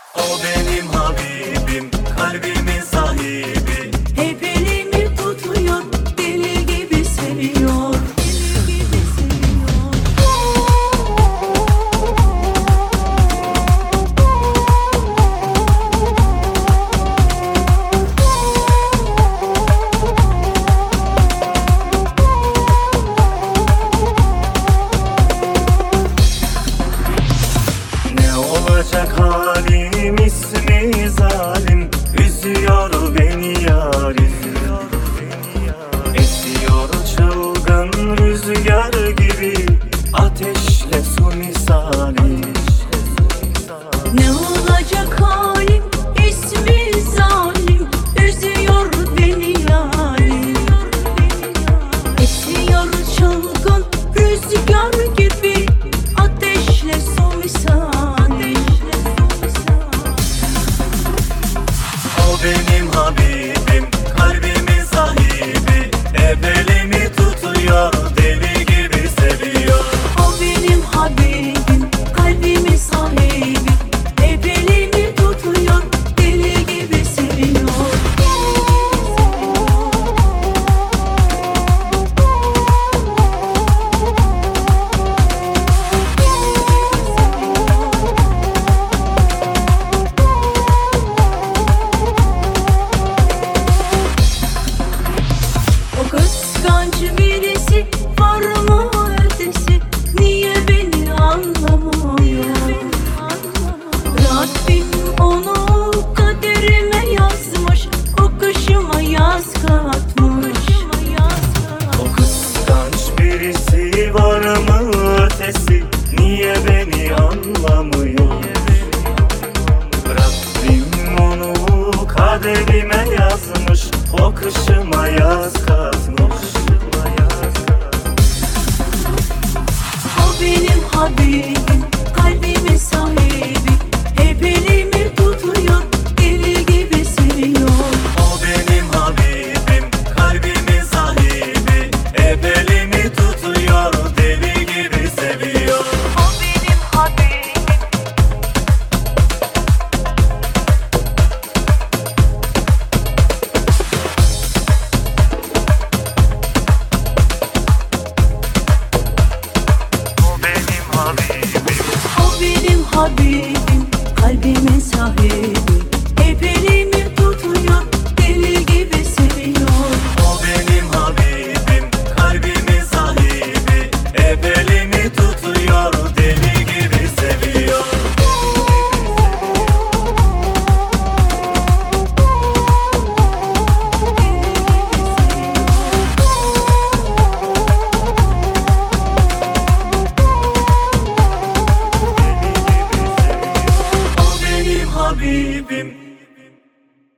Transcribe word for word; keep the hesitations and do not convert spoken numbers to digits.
O benim Habibim, kalbimin sahibi. Hep elimi tutuyor, deli gibi seviyor, deli gibi seviyor. Ne olacak halim, ismi zalim. Üzüyor beni yarim. Esiyor çılgın rüzgar gibi, ateşle su misali. Ne olacak halim, ismi zalim, üzüyor beni yarim. Esiyor çılgın rüzgar gibi, ateşle su misali. O benim Habibim, kalbimin sahibi. Hep elimi tutuyor, deli gibi seviyor. O benim Habibim, kalbimin sahibi. Hep elimi tutuyor, deli gibi seviyor. O kıskanç birisi var mı ötesi? Niye beni anlamıyor? Rabbim onu kaderime yazmış, o kışıma yaz katmış. O kıskanç birisi var mı ötesi? Niye beni anlamıyor? Rabbim onu kaderime yazmış, o kışıma yaz katmış. O benim Habibim, kalbimin sahibi. Hep elimi tutuyor, deli gibi seviyor. O benim Habibim, kalbimin sahibi. Hep elimi tutuyor, deli gibi seviyor. O benim Habibim. O benim Habibim. O benim Habibim, kalbimin sahibi. Hep elimi tutuyor, deli gibi seviyor. O benim Habibim, kalbimin sahibi. Hep elimi tutuyor, deli gibi seviyor. O benim Habibim.